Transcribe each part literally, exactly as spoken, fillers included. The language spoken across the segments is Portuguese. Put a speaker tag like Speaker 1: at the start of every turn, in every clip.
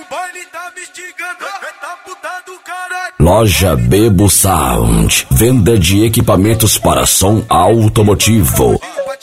Speaker 1: baile tá me instigando, tá puta do caralho.
Speaker 2: Loja Bebo Sound, venda de equipamentos para som automotivo.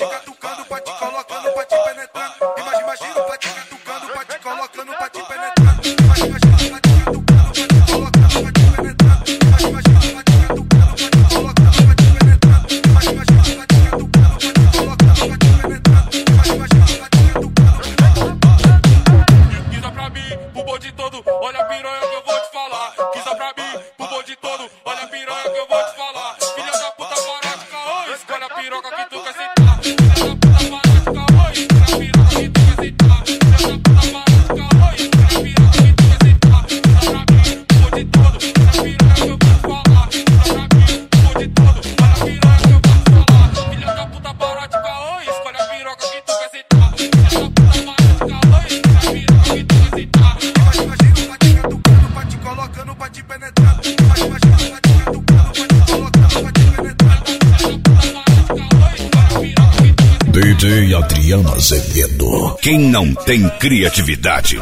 Speaker 2: D J Adriano Azevedo. Quem não tem criatividade,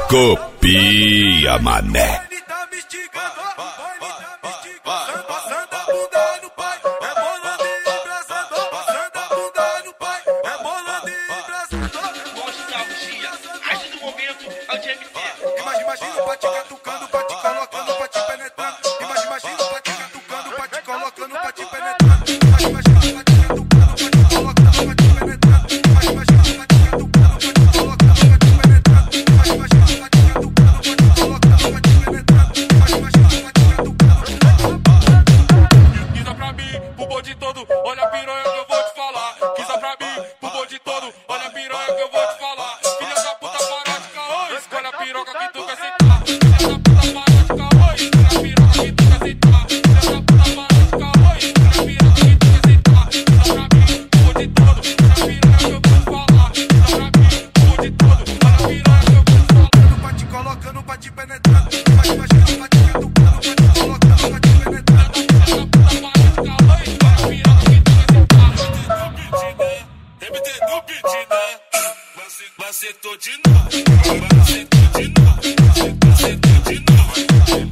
Speaker 2: copia, mané.
Speaker 1: Você tô de novo, você tô de novo, você tô de novo.